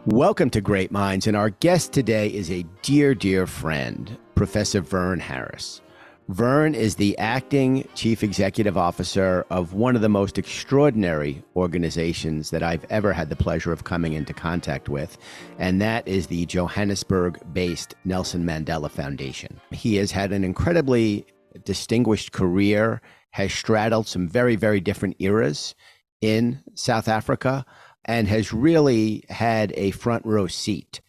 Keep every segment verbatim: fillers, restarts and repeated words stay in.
Welcome to Great Minds, and our guest today is a dear, dear friend, Professor Vern Harris. Vern is the acting chief executive officer of one of the most extraordinary organizations that I've ever had the pleasure of coming into contact with, and that is the Johannesburg-based Nelson Mandela Foundation. He has had an incredibly distinguished career, has straddled some very, very different eras in South Africa, and has really had a front row seat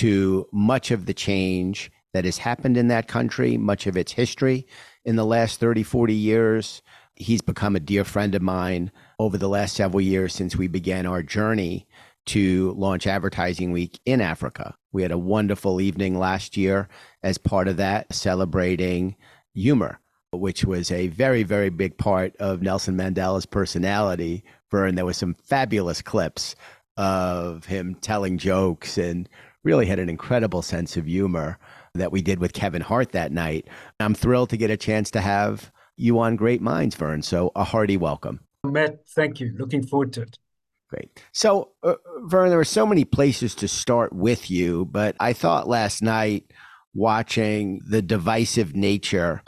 to much of the change that has happened in that country, much of its history in the last thirty, forty years. He's become a dear friend of mine over the last several years since we began our journey to launch Advertising Week in Africa. We had a wonderful evening last year as part of that, celebrating humor, which was a very, very big part of Nelson Mandela's personality. Vern, there were some fabulous clips of him telling jokes and really had an incredible sense of humor that we did with Kevin Hart that night. I'm thrilled to get a chance to have you on Great Minds, Vern. So a hearty welcome. Matt, thank you. Looking forward to it. Great. So, uh, Vern, there are so many places to start with you, but I thought last night, watching the divisive nature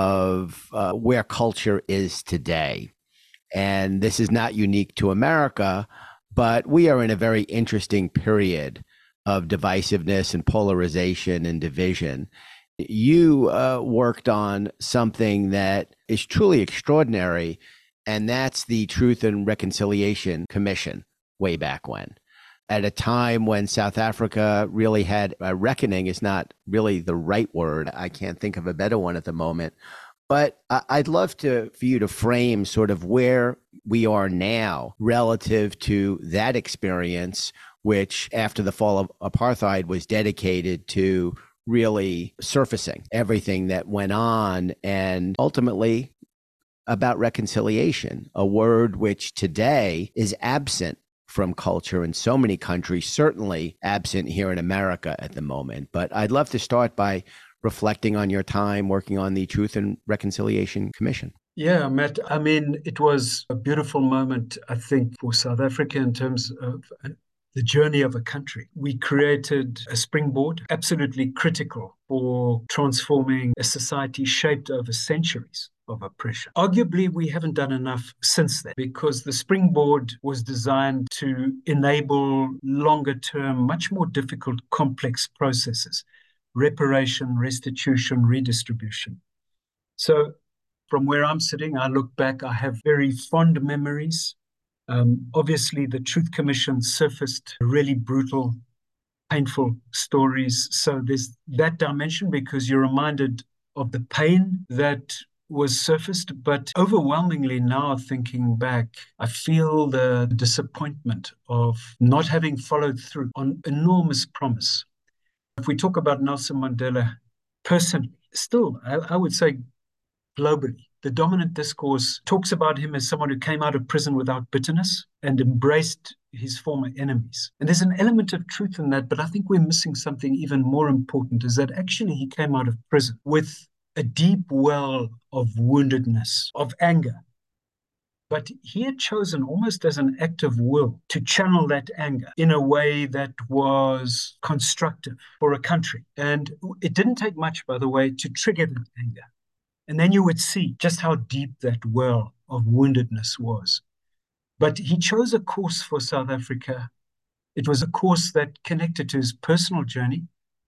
of uh, where culture is today. And this is not unique to America, but we are in a very interesting period of divisiveness and polarization and division. You uh, worked on something that is truly extraordinary, and that's the Truth and Reconciliation Commission way back when. At a time when South Africa really had a reckoning is not really the right word. I can't think of a better one at the moment. But I'd love to for you to frame sort of where we are now relative to that experience, which after the fall of apartheid was dedicated to really surfacing everything that went on and ultimately about reconciliation, a word which today is absent from culture in so many countries, certainly absent here in America at the moment. But I'd love to start by reflecting on your time working on the Truth and Reconciliation Commission. Yeah, Matt, I mean, it was a beautiful moment, I think, for South Africa in terms of the journey of a country. We created a springboard, absolutely critical for transforming a society shaped over centuries of oppression. Arguably, we haven't done enough since then because the springboard was designed to enable longer term, much more difficult, complex processes: reparation, restitution, redistribution. So from where I'm sitting, I look back, I have very fond memories. Um, obviously, the Truth Commission surfaced really brutal, painful stories. So there's that dimension because you're reminded of the pain that was surfaced. But overwhelmingly now, thinking back, I feel the disappointment of not having followed through on enormous promise. If we talk about Nelson Mandela personally, still, I, I would say globally, the dominant discourse talks about him as someone who came out of prison without bitterness and embraced his former enemies. And there's an element of truth in that, but I think we're missing something even more important, is that actually he came out of prison with a deep well of woundedness, of anger. But he had chosen almost as an act of will to channel that anger in a way that was constructive for a country. And it didn't take much, by the way, to trigger that anger. And then you would see just how deep that well of woundedness was. But he chose a course for South Africa. It was a course that connected to his personal journey.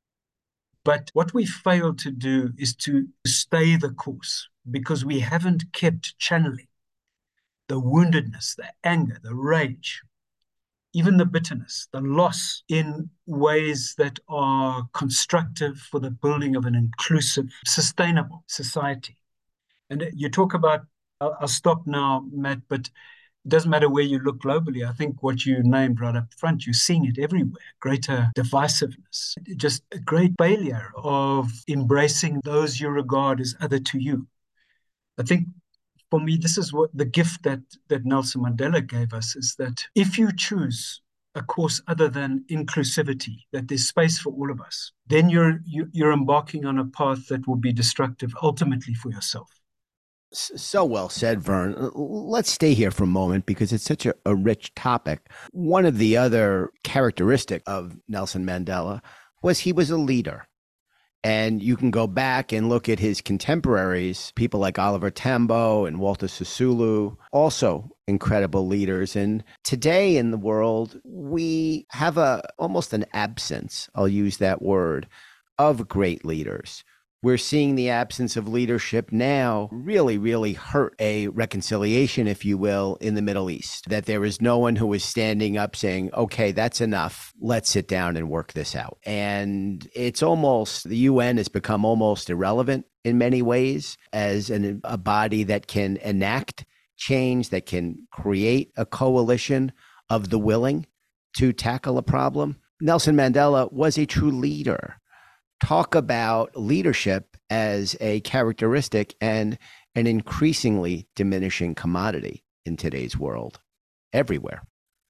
But what we failed to do is to stay the course because we haven't kept channeling the woundedness, the anger, the rage, even the bitterness, the loss in ways that are constructive for the building of an inclusive, sustainable society. And you talk about, I'll, I'll stop now, Matt, but it doesn't matter where you look globally. I think what you named right up front, you're seeing it everywhere. Greater divisiveness, just a great failure of embracing those you regard as other to you. I think for me, this is what the gift that, that Nelson Mandela gave us, is that if you choose a course other than inclusivity, that there's space for all of us, then you're, you, you're embarking on a path that will be destructive ultimately for yourself. So well said, Vern. Let's stay here for a moment because it's such a, a rich topic. One of the other characteristics of Nelson Mandela was he was a leader. And you can go back and look at his contemporaries, people like Oliver Tambo and Walter Sisulu, also incredible leaders. And today in the world, we have a almost an absence, I'll use that word, of great leaders. We're seeing the absence of leadership now really, really hurt a reconciliation, if you will, in the Middle East. That there is no one who is standing up saying, okay, that's enough. Let's sit down and work this out. And it's almost, the U N has become almost irrelevant in many ways as an, a body that can enact change, that can create a coalition of the willing to tackle a problem. Nelson Mandela was a true leader. Talk about leadership as a characteristic and an increasingly diminishing commodity in today's world, everywhere.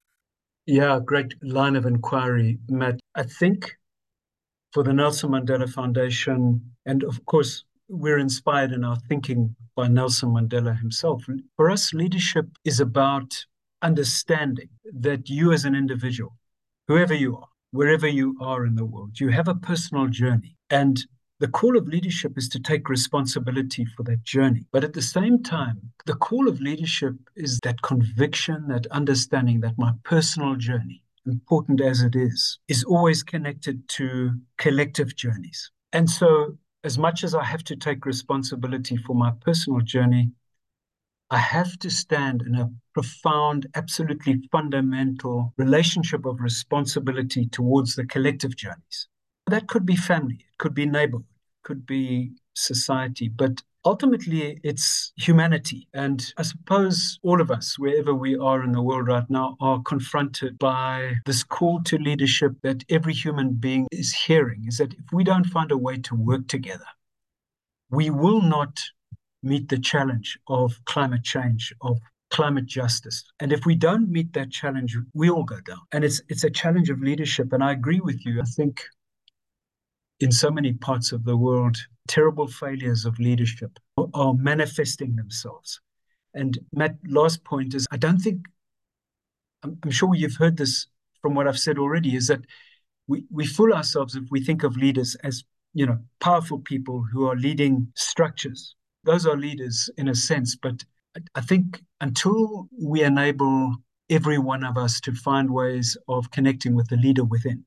Yeah, great line of inquiry, Matt. I think for the Nelson Mandela Foundation, and of course, we're inspired in our thinking by Nelson Mandela himself. For us, leadership is about understanding that you as an individual, whoever you are, wherever you are in the world, you have a personal journey. And the call of leadership is to take responsibility for that journey. But at the same time, the call of leadership is that conviction, that understanding that my personal journey, important as it is, is always connected to collective journeys. And so, as much as I have to take responsibility for my personal journey, I have to stand in a profound, absolutely fundamental relationship of responsibility towards the collective journeys. That could be family, it could be neighborhood, it could be society, but ultimately it's humanity. And I suppose all of us, wherever we are in the world right now, are confronted by this call to leadership that every human being is hearing, is that if we don't find a way to work together, we will not meet the challenge of climate change, of climate justice. And if we don't meet that challenge, we all go down. And it's it's a challenge of leadership. And I agree with you. I think in so many parts of the world, terrible failures of leadership are manifesting themselves. And Matt, last point is, I don't think, I'm, I'm sure you've heard this from what I've said already, is that we, we fool ourselves if we think of leaders as, you know, powerful people who are leading structures. Those are leaders in a sense, but I think until we enable every one of us to find ways of connecting with the leader within,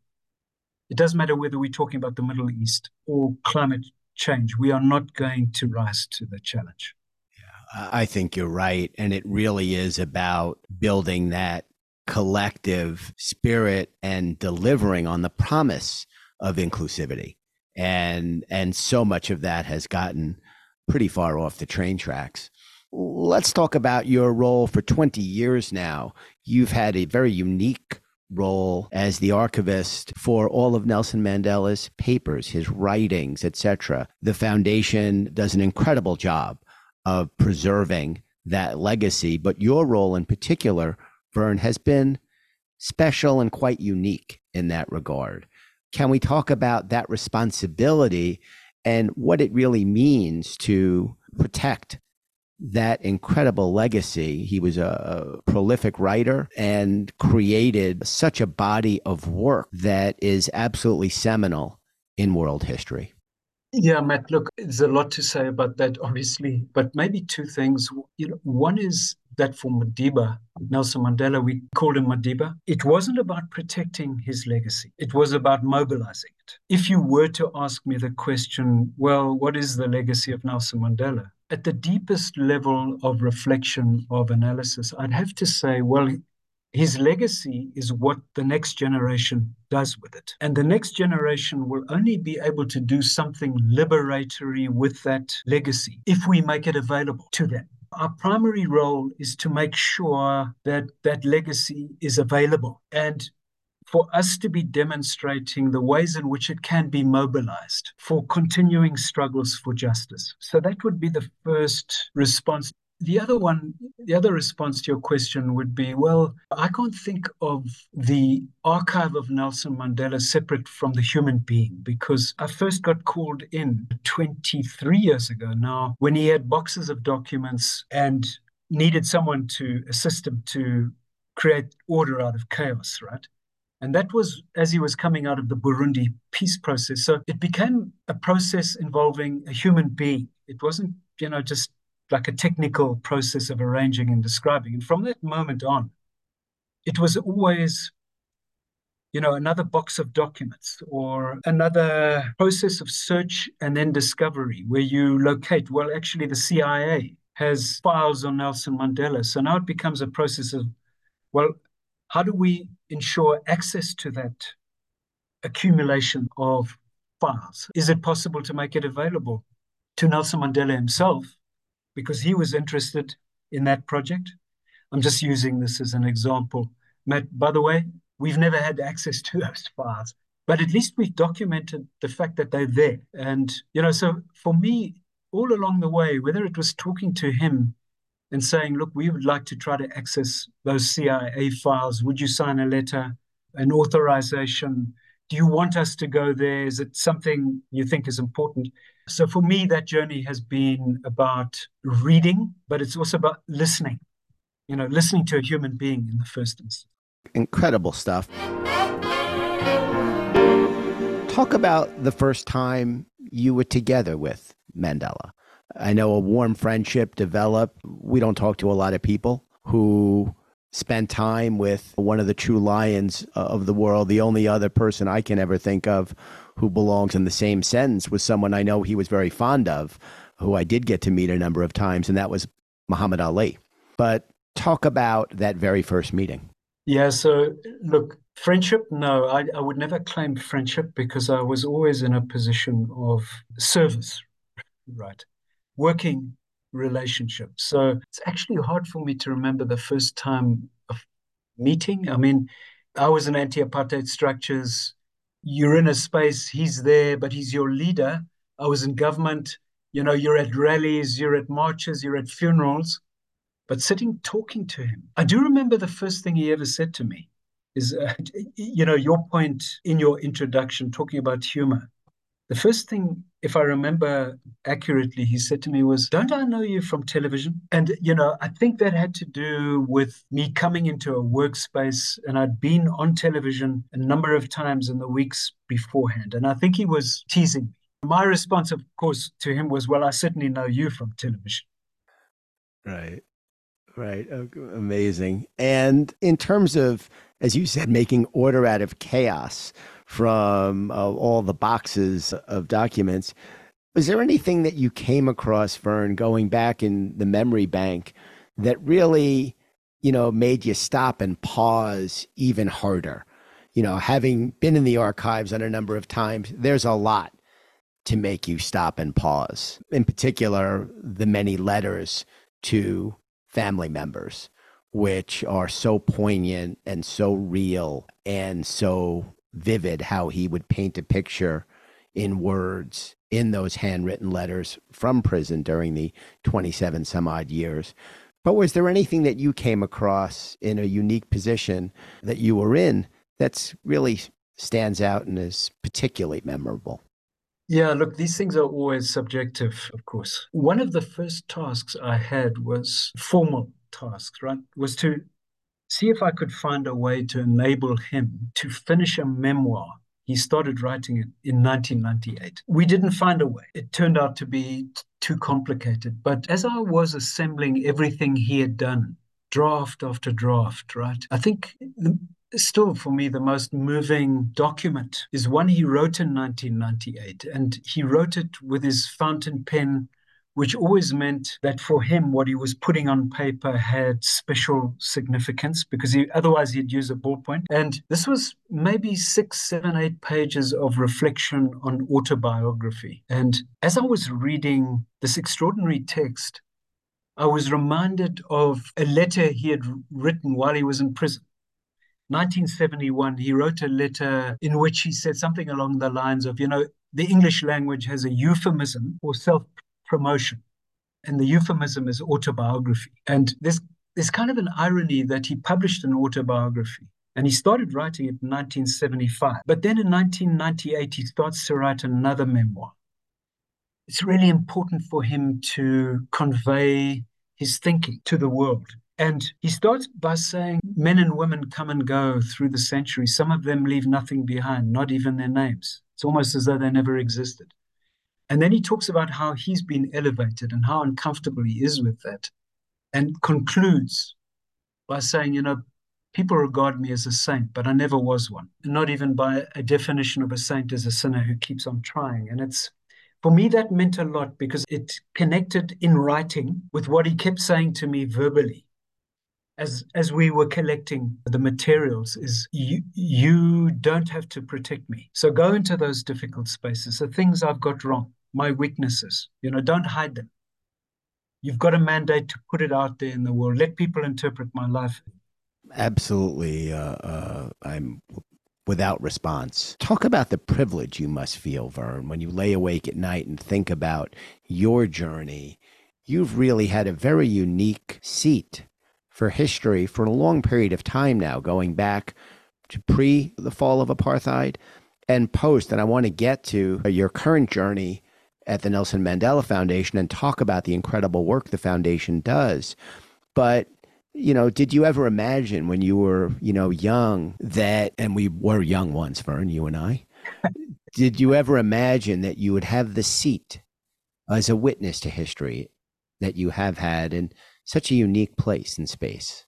it doesn't matter whether we're talking about the Middle East or climate change, we are not going to rise to the challenge. Yeah, I think you're right. And it really is about building that collective spirit and delivering on the promise of inclusivity. And, and so much of that has gotten pretty far off the train tracks. Let's talk about your role for twenty years now. You've had a very unique role as the archivist for all of Nelson Mandela's papers, his writings, et cetera. The foundation does an incredible job of preserving that legacy, but your role in particular, Vern, has been special and quite unique in that regard. Can we talk about that responsibility and what it really means to protect that incredible legacy? He was a, a prolific writer and created such a body of work that is absolutely seminal in world history. Yeah, Matt, look, there's a lot to say about that, obviously, but maybe two things. You know, one is that for Madiba, Nelson Mandela, we called him Madiba. It wasn't about protecting his legacy. It was about mobilizing it. If you were to ask me the question, well, what is the legacy of Nelson Mandela? At the deepest level of reflection, of analysis, I'd have to say, well, his legacy is what the next generation does with it. And the next generation will only be able to do something liberatory with that legacy if we make it available to them. Our primary role is to make sure that that legacy is available and for us to be demonstrating the ways in which it can be mobilized for continuing struggles for justice. So that would be the first response. the other one, the other response to your question would be, well, I can't think of the archive of Nelson Mandela separate from the human being, because I first got called in twenty-three years ago now, when he had boxes of documents and needed someone to assist him to create order out of chaos, right? And that was as he was coming out of the Burundi peace process. So it became a process involving a human being. It wasn't, you know, just like a technical process of arranging and describing. And from that moment on, it was always, you know, another box of documents or another process of search and then discovery where you locate, well, actually the C I A has files on Nelson Mandela. So now it becomes a process of, well, how do we ensure access to that accumulation of files? Is it possible to make it available to Nelson Mandela himself, because he was interested in that project? I'm just using this as an example. Matt, by the way, we've never had access to those files, but at least we've documented the fact that they're there. And, you know, so for me, all along the way, whether it was talking to him and saying, look, we would like to try to access those C I A files. Would you sign a letter, an authorization? Do you want us to go there? Is it something you think is important? So for me, that journey has been about reading, but it's also about listening, you know, listening to a human being in the first instance. Incredible stuff. Talk about the first time you were together with Mandela. I know a warm friendship developed. We don't talk to a lot of people who spent time with one of the true lions of the world. The only other person I can ever think of who belongs in the same sentence was someone I know he was very fond of, who I did get to meet a number of times, and that was Muhammad Ali. But talk about that very first meeting. Yeah, so look, friendship, no, I, I would never claim friendship because I was always in a position of service, right? Working relationship. So it's actually hard for me to remember the first time of meeting. I mean, I was in anti-apartheid structures. You're in a space, he's there, but he's your leader. I was in government. You know, you're at rallies, you're at marches, you're at funerals, but sitting talking to him. I do remember the first thing he ever said to me is, uh, you know, your point in your introduction, talking about humor. The first thing, if I remember accurately, he said to me was, don't I know you from television? And, you know, I think that had to do with me coming into a workspace, and I'd been on television a number of times in the weeks beforehand. And I think he was teasing me. My response, of course, to him was, well, I certainly know you from television. Right. Right. Amazing. And in terms of, as you said, making order out of chaos from uh, all the boxes of documents, was there anything that you came across, Vern, going back in the memory bank that really, you know, made you stop and pause even harder? You know, having been in the archives on a number of times, there's a lot to make you stop and pause. In particular, the many letters to family members, which are so poignant and so real and so vivid, how he would paint a picture in words in those handwritten letters from prison during the twenty-seven some odd years. But was there anything that you came across in a unique position that you were in that's really stands out and is particularly memorable? Yeah, look, these things are always subjective, of course. One of the first tasks I had was formal tasks, right? Was to see if I could find a way to enable him to finish a memoir. He started writing it in nineteen ninety-eight. We didn't find a way. It turned out to be t- too complicated. But as I was assembling everything he had done, draft after draft, right? I think the, still for me, the most moving document is one he wrote in nineteen ninety-eight. And he wrote it with his fountain pen, which always meant that for him, what he was putting on paper had special significance because he, otherwise he'd use a ballpoint. And this was maybe six, seven, eight pages of reflection on autobiography. And as I was reading this extraordinary text, I was reminded of a letter he had written while he was in prison. nineteen seventy-one, he wrote a letter in which he said something along the lines of, you know, the English language has a euphemism for self promotion. And the euphemism is autobiography. And there's, there's kind of an irony that he published an autobiography. And he started writing it in nineteen seventy-five. But then in nineteen ninety-eight, he starts to write another memoir. It's really important for him to convey his thinking to the world. And he starts by saying, men and women come and go through the centuries. Some of them leave nothing behind, not even their names. It's almost as though they never existed. And then he talks about how he's been elevated and how uncomfortable he is with that, and concludes by saying, you know, people regard me as a saint, but I never was one. Not even by a definition of a saint as a sinner who keeps on trying. And it's, for me, that meant a lot because it connected in writing with what he kept saying to me verbally as as we were collecting the materials, is you, you don't have to protect me. So go into those difficult spaces, the things I've got wrong, my weaknesses, you know, don't hide them. You've got a mandate to put it out there in the world. Let people interpret my life. Absolutely. Uh, uh, I'm without response. Talk about the privilege you must feel, Vern, when you lay awake at night and think about your journey. You've really had a very unique seat for history for a long period of time now, going back to pre the fall of apartheid and post. And I want to get to your current journey at the Nelson Mandela Foundation and talk about the incredible work the foundation does. But, you know, did you ever imagine when you were, you know, young that, and we were young once, Vern, you and I, did you ever imagine that you would have the seat as a witness to history that you have had in such a unique place in space?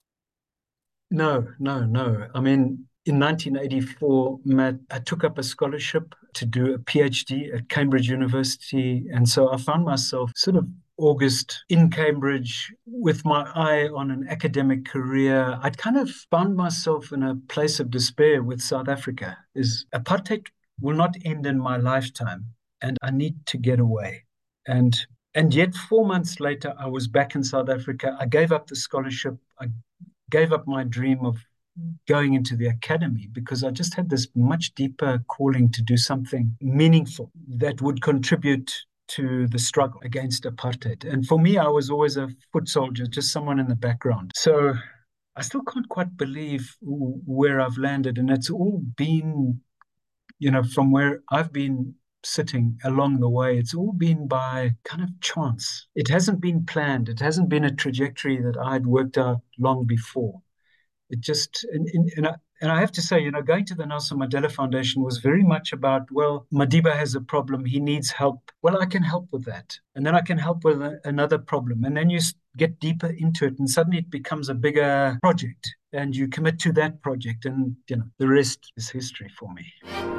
No, no, no. I mean, in nineteen eighty-four, Matt, I took up a scholarship to do a PhD at Cambridge University. And so I found myself sort of August in Cambridge with my eye on an academic career. I'd kind of found myself in a place of despair with South Africa. Is apartheid will not end in my lifetime, and I need to get away. And and yet four months later, I was back in South Africa. I gave up the scholarship. I gave up my dream of going into the academy because I just had this much deeper calling to do something meaningful that would contribute to the struggle against apartheid. And for me, I was always a foot soldier, just someone in the background. So I still can't quite believe where I've landed. And it's all been, you know, from where I've been sitting along the way, it's all been by kind of chance. It hasn't been planned. It hasn't been a trajectory that I had worked out long before. It just, and, and, I, and I have to say, you know, going to the Nelson Mandela Foundation was very much about, well, Madiba has a problem. He needs help. Well, I can help with that. And then I can help with a, another problem. And then you get deeper into it and suddenly it becomes a bigger project and you commit to that project. And, you know, the rest is history for me.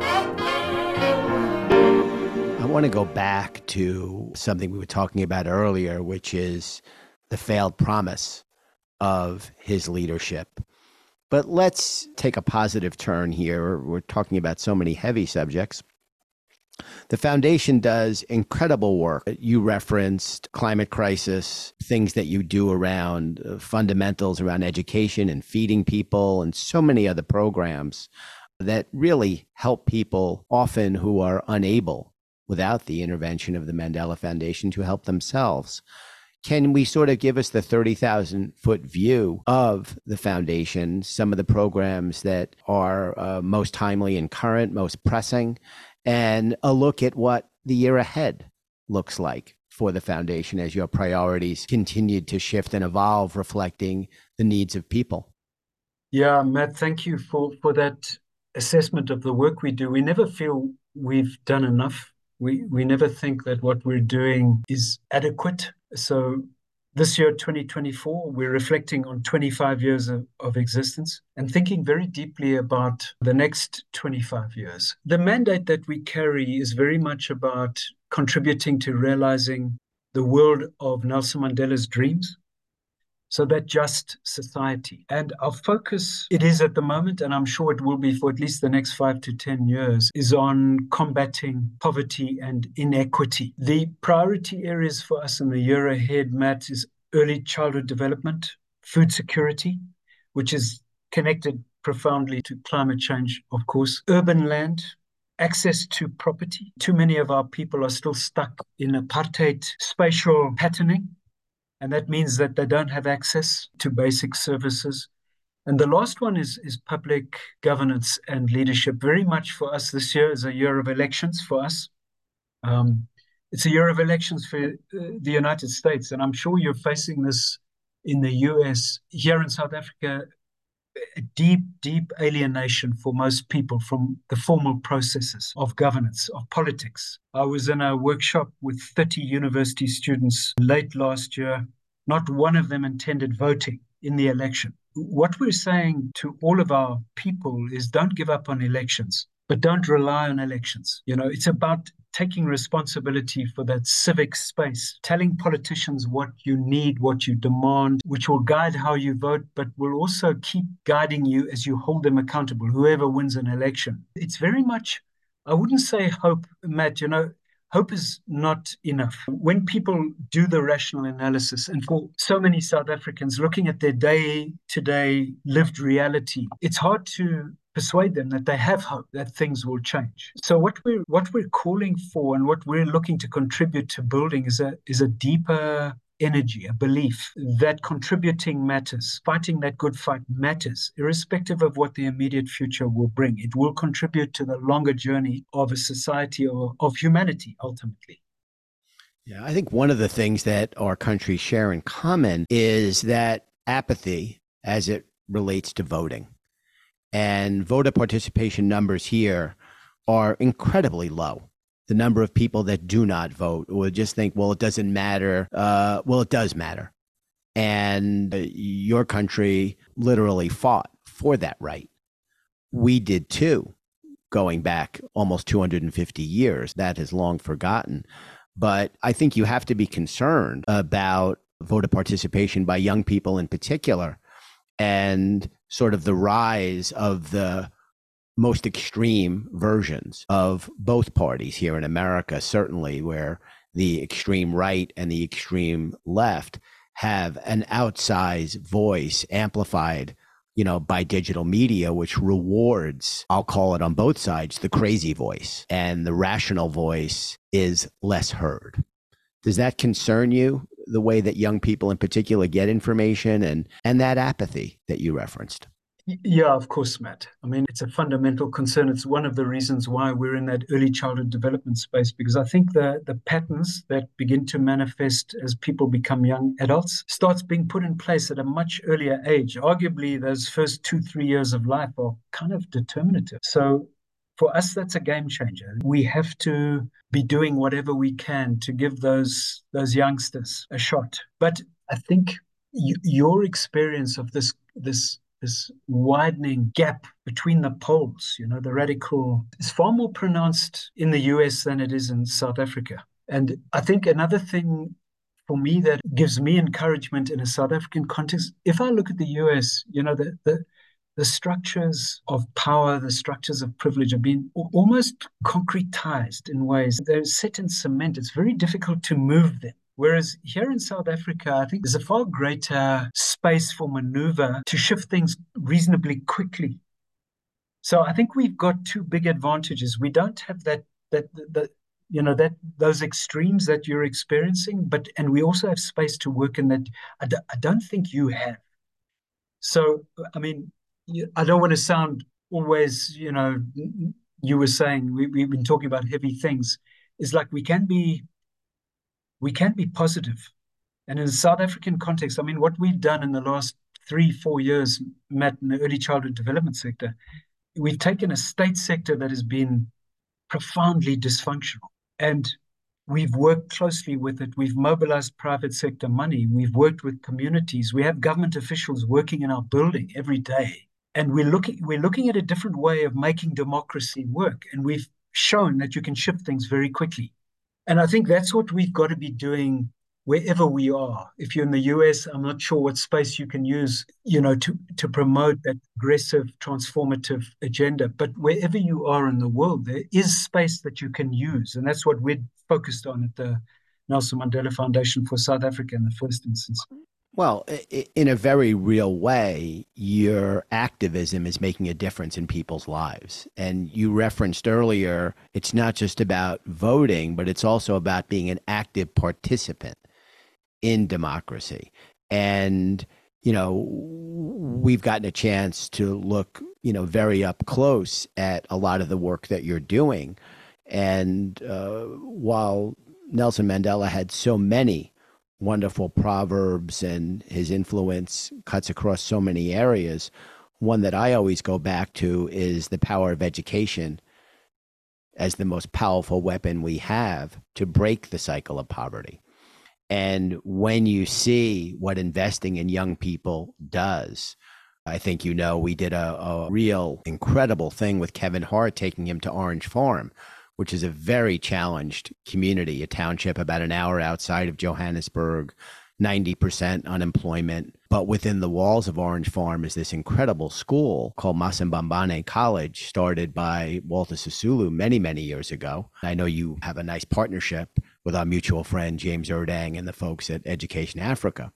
I want to go back to something we were talking about earlier, which is the failed promise of his leadership. But let's take a positive turn here. We're talking about so many heavy subjects. The foundation does incredible work. You referenced climate crisis, things that you do around uh, fundamentals around education and feeding people, and so many other programs that really help people often who are unable, without the intervention of the Mandela Foundation, to help themselves. Can we sort of give us the thirty thousand foot view of the foundation, some of the programs that are uh, most timely and current, most pressing, and a look at what the year ahead looks like for the foundation as your priorities continue to shift and evolve, reflecting the needs of people? Yeah, Matt, thank you for, for that assessment of the work we do. We never feel we've done enough. We, we never think that what we're doing is adequate. So this year, twenty twenty-four, we're reflecting on twenty-five years of, of existence and thinking very deeply about the next twenty-five years. The mandate that we carry is very much about contributing to realizing the world of Nelson Mandela's dreams, so that just society. And our focus, it is at the moment, and I'm sure it will be for at least the next five to ten years, is on combating poverty and inequity. The priority areas for us in the year ahead, Matt, is early childhood development, food security, which is connected profoundly to climate change, of course, urban land, access to property. Too many of our people are still stuck in apartheid spatial patterning. And that means that they don't have access to basic services. And the last one is, is public governance and leadership. Very much for us, this year is a year of elections for us. Um, it's a year of elections for uh, the United States. And I'm sure you're facing this in the U S. Here in South Africa, a deep, deep alienation for most people from the formal processes of governance, of politics. I was in a workshop with thirty university students late last year. Not one of them intended voting in the election. What we're saying to all of our people is don't give up on elections, but don't rely on elections. You know, it's about taking responsibility for that civic space, telling politicians what you need, what you demand, which will guide how you vote, but will also keep guiding you as you hold them accountable, whoever wins an election. It's very much, I wouldn't say hope, Matt, you know, hope is not enough. When people do the rational analysis, and for so many South Africans looking at their day-to-day lived reality, it's hard to persuade them that they have hope, that things will change. So what we're what we're calling for and what we're looking to contribute to building is a is a deeper energy, a belief that contributing matters, fighting that good fight matters, irrespective of what the immediate future will bring. It will contribute to the longer journey of a society or of humanity, ultimately. Yeah, I think one of the things that our countries share in common is that apathy as it relates to voting. And voter participation numbers here are incredibly low. The number of people that do not vote or just think, well, it doesn't matter. Uh, well, it does matter. And your country literally fought for that right. We did too, going back almost two hundred fifty years. That is long forgotten. But I think you have to be concerned about voter participation by young people in particular, and sort of the rise of the most extreme versions of both parties here in America, certainly, where the extreme right and the extreme left have an outsized voice amplified, you know, by digital media, which rewards, I'll call it on both sides, the crazy voice, and the rational voice is less heard. Does that concern you, the way that young people in particular get information and, and that apathy that you referenced? Yeah, of course, Matt. I mean, it's a fundamental concern. It's one of the reasons why we're in that early childhood development space, because I think the, the patterns that begin to manifest as people become young adults starts being put in place at a much earlier age. Arguably, those first two, three years of life are kind of determinative. So for us, that's a game changer. We have to be doing whatever we can to give those, those youngsters a shot. But I think y- your experience of this, this this widening gap between the poles, you know, the radical, is far more pronounced in the U S than it is in South Africa. And I think another thing for me that gives me encouragement in a South African context, if I look at the U S, you know, the the, the structures of power, the structures of privilege have been almost concretized in ways. They're set in cement. It's very difficult to move them. Whereas here in South Africa, I think there's a far greater space for maneuver to shift things reasonably quickly. So I think we've got two big advantages. We don't have that that that you know that those extremes that you're experiencing, but and we also have space to work in that I, d- I don't think you have. So I mean, I don't want to sound always, you know, you were saying we, we've been talking about heavy things. It's like we can be we can be positive. And in the South African context, I mean, what we've done in the last three, four years, Matt, in the early childhood development sector, we've taken a state sector that has been profoundly dysfunctional. And we've worked closely with it. We've mobilized private sector money. We've worked with communities. We have government officials working in our building every day. And we're looking, we're looking at a different way of making democracy work. And we've shown that you can shift things very quickly. And I think that's what we've got to be doing wherever we are. If you're in the U S, I'm not sure what space you can use, you know, to, to promote that aggressive, transformative agenda. But wherever you are in the world, there is space that you can use. And that's what we're focused on at the Nelson Mandela Foundation for South Africa in the first instance. Well, in a very real way, your activism is making a difference in people's lives. And you referenced earlier, it's not just about voting, but it's also about being an active participant in democracy. And, you know, we've gotten a chance to look, you know, very up close at a lot of the work that you're doing. And uh, while Nelson Mandela had so many wonderful proverbs and his influence cuts across so many areas, one that I always go back to is the power of education as the most powerful weapon we have to break the cycle of poverty. And when you see what investing in young people does, I think, you know, we did a, a real incredible thing with Kevin Hart, taking him to Orange Farm, which is a very challenged community, a township about an hour outside of Johannesburg, ninety percent unemployment. But within the walls of Orange Farm is this incredible school called Masembambane College, started by Walter Sisulu many, many years ago. I know you have a nice partnership with our mutual friend, James Erdang, and the folks at Education Africa.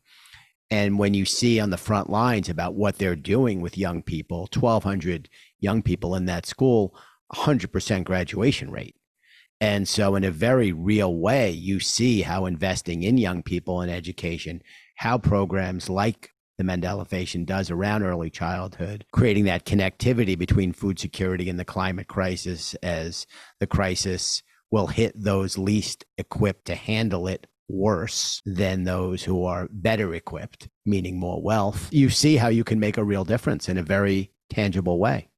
And when you see on the front lines about what they're doing with young people, twelve hundred young people in that school, one hundred percent graduation rate. And so in a very real way, you see how investing in young people in education, how programs like the Mandela Foundation does around early childhood, creating that connectivity between food security and the climate crisis, as the crisis will hit those least equipped to handle it worse than those who are better equipped, meaning more wealth. You see how you can make a real difference in a very tangible way.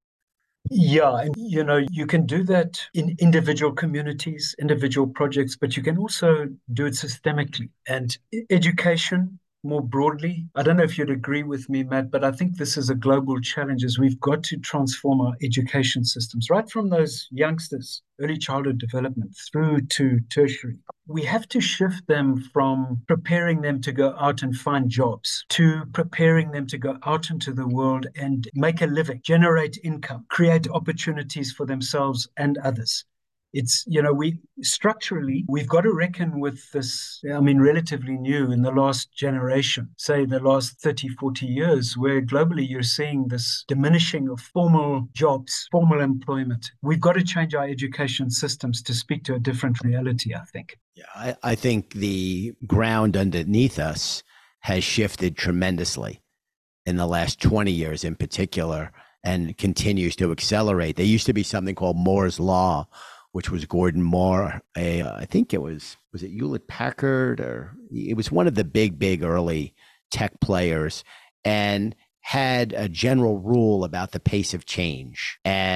Yeah, and you know, you can do that in individual communities, individual projects, but you can also do it systemically. And education, more broadly, I don't know if you'd agree with me, Matt, but I think this is a global challenge, is we've got to transform our education systems, right from those youngsters, early childhood development, through to tertiary. We have to shift them from preparing them to go out and find jobs to preparing them to go out into the world and make a living, generate income, create opportunities for themselves and others. It's, you know, we structurally, we've got to reckon with this, I mean, relatively new in the last generation, say the last thirty, forty years, where globally you're seeing this diminishing of formal jobs, formal employment. We've got to change our education systems to speak to a different reality, I think. Yeah, I, I think the ground underneath us has shifted tremendously in the last twenty years in particular, and continues to accelerate. There used to be something called Moore's Law, which was Gordon Moore. A, I think it was, was it Hewlett Packard, or it was one of the big, big early tech players, and had a general rule about the pace of change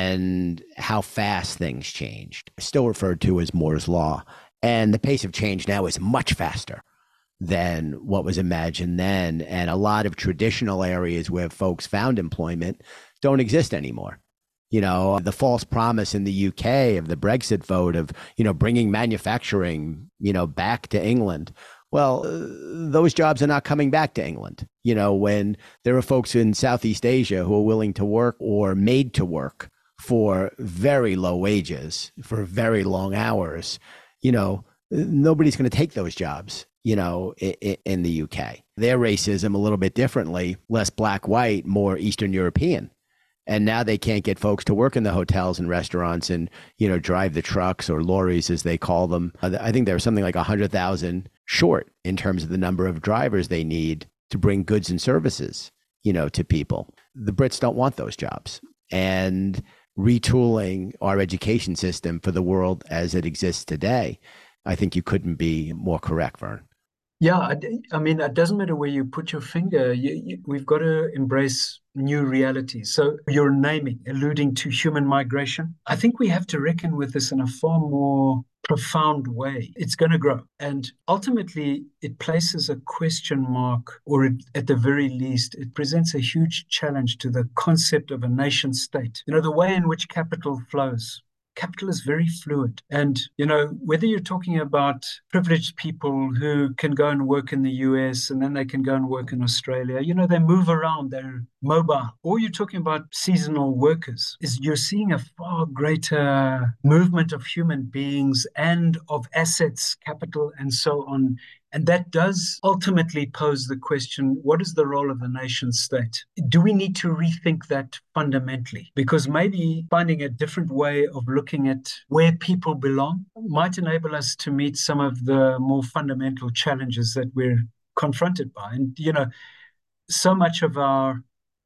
and how fast things changed, still referred to as Moore's Law. And the pace of change now is much faster than what was imagined then. And a lot of traditional areas where folks found employment don't exist anymore. You know, the false promise in the U K of the Brexit vote of, you know, bringing manufacturing, you know, back to England. Well, uh, those jobs are not coming back to England. You know, when there are folks in Southeast Asia who are willing to work or made to work for very low wages, for very long hours, you know, nobody's going to take those jobs, you know, in, in the U K. Their racism a little bit differently, less black, white, more Eastern European. And now they can't get folks to work in the hotels and restaurants and, you know, drive the trucks or lorries, as they call them. I think there's something like one hundred thousand short in terms of the number of drivers they need to bring goods and services, you know, to people. The Brits don't want those jobs. And retooling our education system for the world as it exists today, I think you couldn't be more correct, Vern. Yeah, I, I mean, it doesn't matter where you put your finger. You, you, we've got to embrace new realities. So you're naming, alluding to human migration. I think we have to reckon with this in a far more profound way. It's going to grow. And ultimately, it places a question mark, or it, at the very least, it presents a huge challenge to the concept of a nation state. You know, the way in which capital flows. Capital is very fluid. And, you know, whether you're talking about privileged people who can go and work in the U S and then they can go and work in Australia, you know, they move around, they're mobile, or you're talking about seasonal workers, is you're seeing a far greater movement of human beings and of assets, capital, and so on. And that does ultimately pose the question, what is the role of the nation state? Do we need to rethink that fundamentally? Because maybe finding a different way of looking at where people belong might enable us to meet some of the more fundamental challenges that we're confronted by. And, you know, so much of our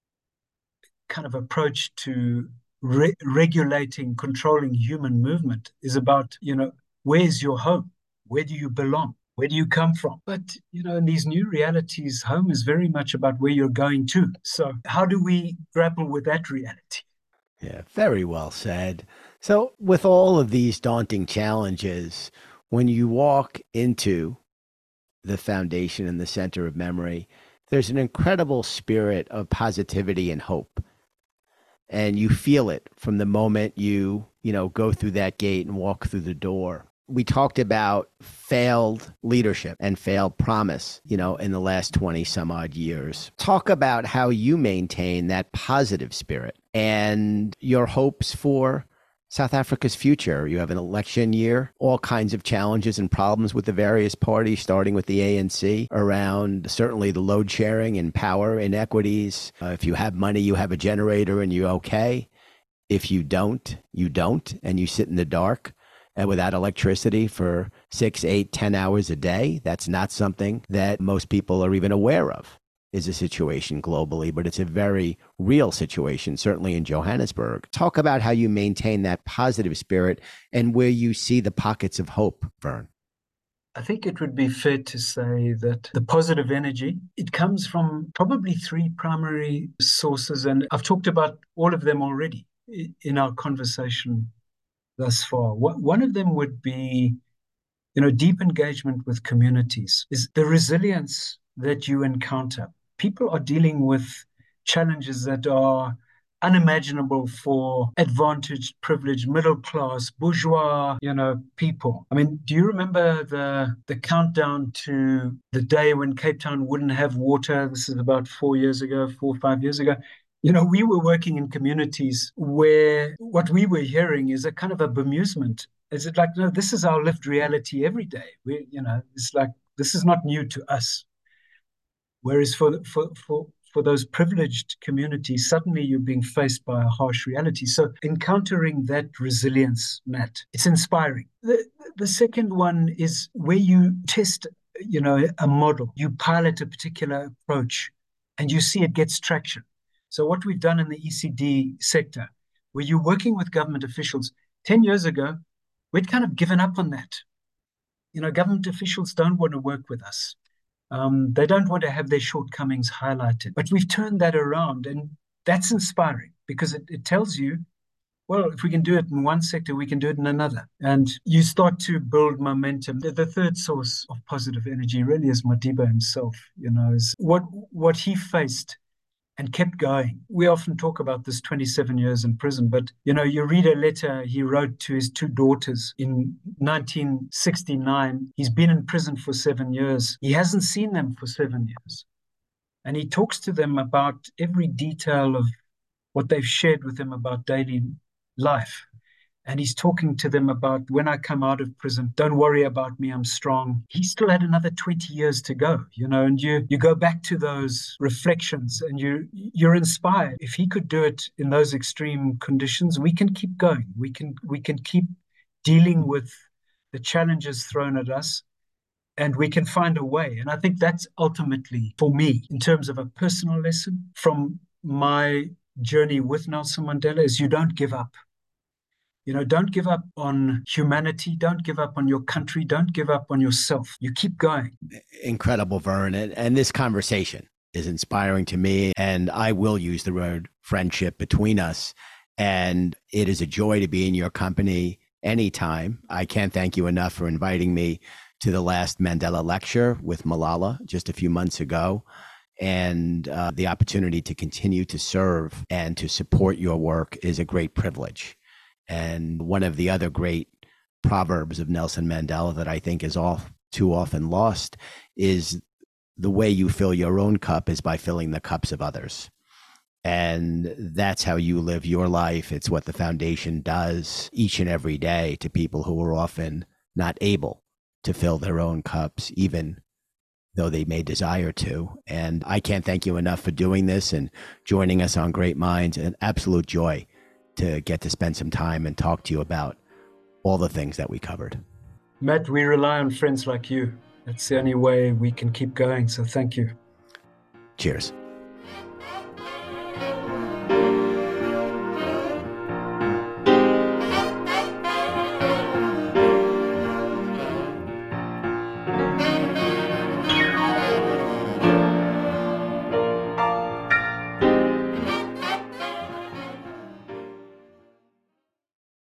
kind of approach to re- regulating, controlling human movement is about, you know, where's your home? Where do you belong? Where do you come from? But, you know, in these new realities, home is very much about where you're going to. So how do we grapple with that reality? Yeah, very well said. So with all of these daunting challenges, when you walk into the foundation and the center of memory, there's an incredible spirit of positivity and hope. And you feel it from the moment you, you know, go through that gate and walk through the door. We talked about failed leadership and failed promise, you know, in the last twenty some odd years. Talk about how you maintain that positive spirit and your hopes for South Africa's future. You have an election year, all kinds of challenges and problems with the various parties, starting with the A N C around certainly the load sharing and power inequities. Uh, if you have money, you have a generator and you're okay. If you don't, you don't, and you sit in the dark and without electricity for six, eight, ten hours a day. That's not something that most people are even aware of is a situation globally, but it's a very real situation, certainly in Johannesburg. Talk about how you maintain that positive spirit and where you see the pockets of hope, Vern. I think it would be fair to say that the positive energy, it comes from probably three primary sources, and I've talked about all of them already in our conversation thus far. One of them would be, you know, deep engagement with communities, is the resilience that you encounter. People are dealing with challenges that are unimaginable for advantaged, privileged, middle class, bourgeois, you know, people. I mean, do you remember the the countdown to the day when Cape Town wouldn't have water? This is about four years ago, four or five years ago. You know, we were working in communities where what we were hearing is a kind of a bemusement. Is it like, no, this is our lived reality every day. We, you know, it's like, this is not new to us. Whereas for, for, for, for those privileged communities, suddenly you're being faced by a harsh reality. So encountering that resilience, Matt, it's inspiring. The, the second one is where you test, you know, a model, you pilot a particular approach and you see it gets traction. So what we've done in the E C D sector, where you're working with government officials, ten years ago, we'd kind of given up on that. You know, government officials don't want to work with us. Um, they don't want to have their shortcomings highlighted. But we've turned that around, and that's inspiring because it, it tells you, well, if we can do it in one sector, we can do it in another. And you start to build momentum. The, the third source of positive energy really is Madiba himself, you know, is what, what he faced and kept going. We often talk about this twenty-seven years in prison, but, you know, you read a letter he wrote to his two daughters in nineteen sixty-nine. He's been in prison for seven years. He hasn't seen them for seven years. And he talks to them about every detail of what they've shared with him about daily life. And he's talking to them about, when I come out of prison, don't worry about me, I'm strong. He still had another twenty years to go, you know, and you you go back to those reflections and you, you're inspired. If he could do it in those extreme conditions, we can keep going. We can, we can keep dealing with the challenges thrown at us, and we can find a way. And I think that's ultimately, for me, in terms of a personal lesson from my journey with Nelson Mandela, is you don't give up. You know, don't give up on humanity. Don't give up on your country. Don't give up on yourself. You keep going. Incredible, Vern. And, and this conversation is inspiring to me. And I will use the word friendship between us. And it is a joy to be in your company anytime. I can't thank you enough for inviting me to the last Mandela lecture with Malala just a few months ago. And uh, the opportunity to continue to serve and to support your work is a great privilege. And one of the other great proverbs of Nelson Mandela that I think is all too often lost is the way you fill your own cup is by filling the cups of others. And that's how you live your life. It's what the foundation does each and every day to people who are often not able to fill their own cups, even though they may desire to. And I can't thank you enough for doing this and joining us on Great Minds. An absolute joy to get to spend some time and talk to you about all the things that we covered. Matt, we rely on friends like you, That's the only way we can keep going. So thank you. Cheers.